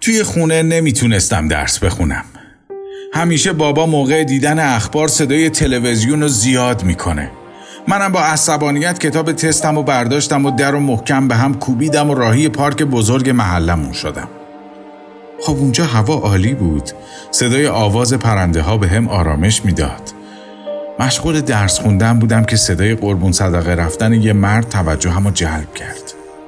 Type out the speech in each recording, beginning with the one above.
توی خونه نمیتونستم درس بخونم. همیشه بابا موقع دیدن اخبار صدای تلویزیون رو زیاد میکنه. منم با عصبانیت کتاب تستم رو برداشتم و در رو محکم به هم کوبیدم و راهی پارک بزرگ محلمون شدم. خب اونجا هوا عالی بود. صدای آواز پرنده ها به هم آرامش میداد. مشغول درس خوندن بودم که صدای قربون صدقه رفتن یه مرد توجهمو جلب کرد.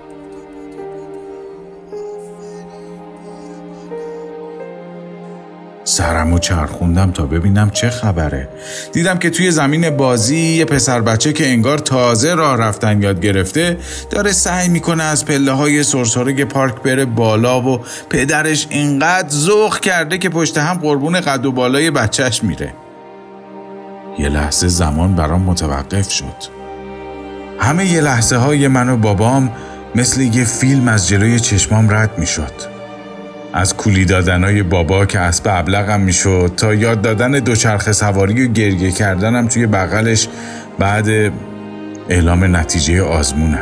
سرمو چرخوندم تا ببینم چه خبره. دیدم که توی زمین بازی یه پسر بچه که انگار تازه راه رفتن یاد گرفته داره سعی میکنه از پله‌های سرسره پارک بره بالا و پدرش اینقدر ذوق کرده که پشت هم قربون قد و بالای بچهش میره. یه لحظه زمان برام متوقف شد. همه یه لحظه های من و بابام مثل یه فیلم از جلوی چشمام رد میشد. از کولی دادنای بابا که اسب ابلقم میشد تا یاد دادن دوچرخه سواری و گریه کردنم توی بغلش بعد اعلام نتیجه آزمونم.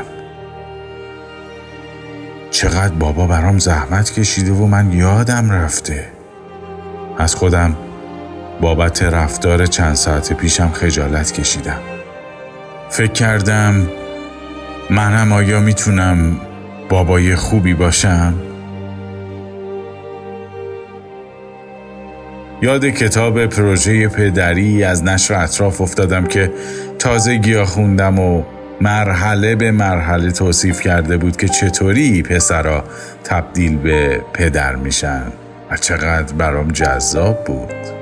چقدر بابا برام زحمت کشیده و من یادم رفته. از خودم بابت رفتار چند ساعت پیشم خجالت کشیدم. فکر کردم منم آیا میتونم بابای خوبی باشم؟ یاد کتاب پروژه پدری از نشر اطراف افتادم که تازه گیاه خوندم و مرحله به مرحله توصیف کرده بود که چطوری پسرها تبدیل به پدر میشن و چقدر برام جذاب بود.